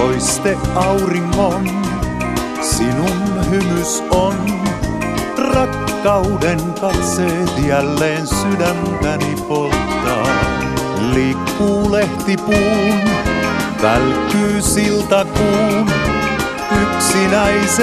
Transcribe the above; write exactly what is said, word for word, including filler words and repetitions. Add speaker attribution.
Speaker 1: Loiste auringon, sinun hymys on. Rakkauden katseet jälleen sydäntäni polttaa. Liikkuu lehtipuun, välkkyy siltakuun, yksinäisen.